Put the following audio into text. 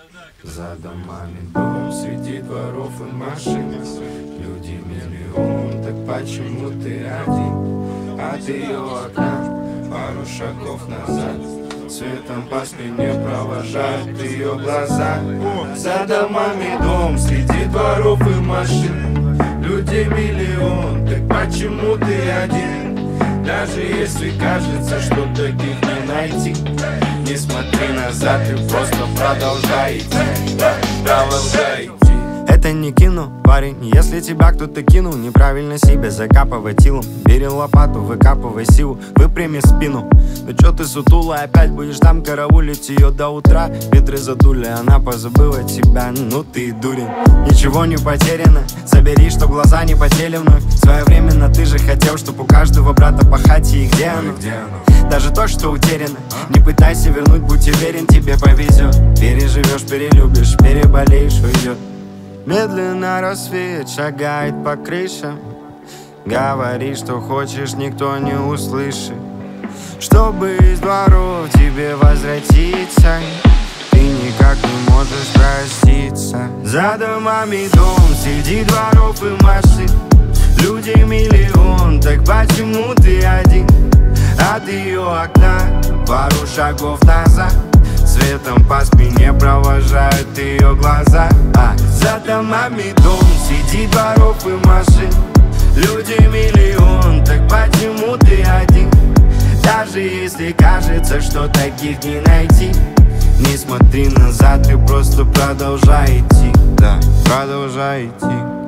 За домами дом, среди дворов и машин. Люди миллион, так почему ты один? От ее окна пару шагов назад, светом по спине провожают ее глаза. За домами дом, среди дворов и машин. Людей миллион, так почему ты один? Даже если кажется, что таких не найти, не смотри назад и просто продолжай идти, продолжай идти. Это не кино, парень, если тебя кто-то кинул, неправильно себя закапывай тилом. Бери лопату, выкапывай силу, выпрями спину. Ну чё ты сутула, опять будешь там караулить ее до утра? Ветры задули, она позабыла тебя, ну ты дурень. Ничего не потеряно, забери, чтоб глаза не потели вновь. Своевременно ты же хотел, чтоб у каждого брата по хате, и где оно? Даже то, что утеряно, не пытайся вернуть, будь уверен, тебе повезет. Переживешь, перелюбишь, переболеешь, уйдет. Медленно рассвет шагает по крышам. Говори, что хочешь, никто не услышит. Чтобы из дворов тебе возвратиться, ты никак не можешь проститься. За домами дом, среди дворов и машин. Людей миллион, так почему ты один? От ее окна пару шагов назад, светом по спине провожают ее глаза. За домами дом, среди дворов и машин. Людей миллион, так почему ты один? Даже если кажется, что таких не найти, не смотри назад и просто продолжай идти, да, продолжай идти.